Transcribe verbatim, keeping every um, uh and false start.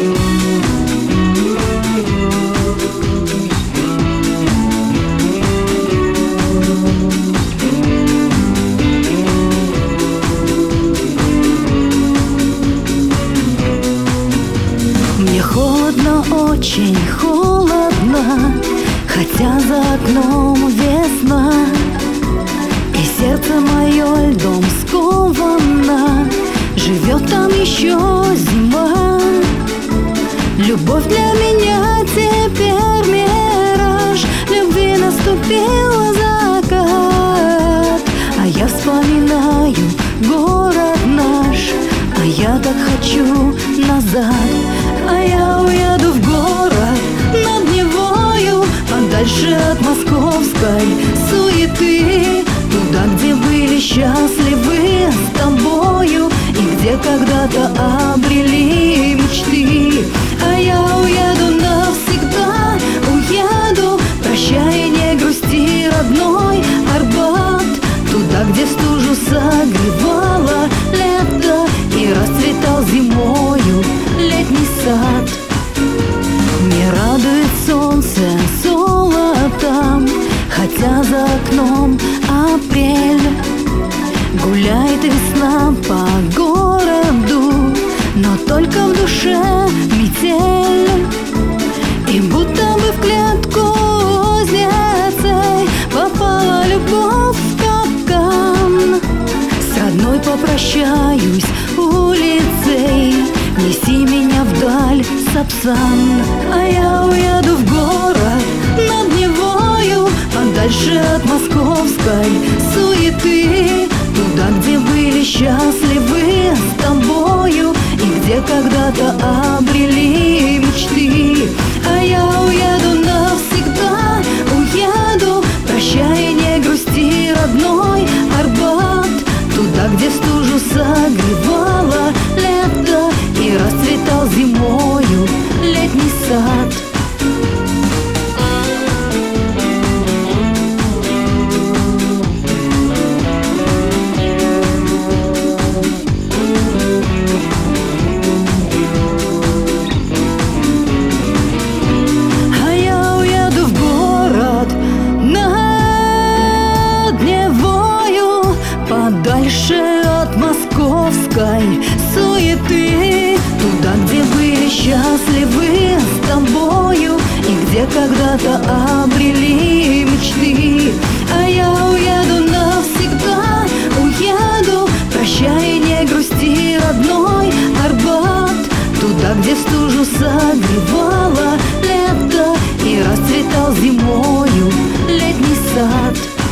Мне холодно, очень холодно, хотя за окном весна, и сердце мое льдом сковано, живет там еще зима. Любовь для меня теперь мираж, любви наступил закат, а я вспоминаю город наш, а я так хочу назад. А я уеду в город над Невою, подальше от московской суеты, туда, где были счастливы с тобою и где когда-то обрели мечты. А я уеду навсегда, уеду, прощай, не грусти, родной Арбат, туда, где стужу согревало лето и расцветал зимою летний сад. Не радует солнце золотом, хотя за окном апрель. Гуляет весна по городу, но только в душе метель. И будто бы в клетку кузнецей попала любовь в капкан. С родной попрощаюсь улицей, неси меня вдаль, Сапсан. А я уеду в город над Невою, подальше от московской суеты, туда, где были счастливы с тобою и где когда-то обрели мечты. А я уеду навсегда, уеду, прощай, не грусти, родной Арбат, туда, где стужу согревало лето и расцветал зимою летний сад. А я уеду в город над Невою, подальше от московской суеты, туда, где были счастливы с тобою и где когда-то обрели мечты. А я уеду навсегда, уеду, прощай, не грусти, родной Арбат, туда, где стужу согревало лето и расцветал зимою летний сад.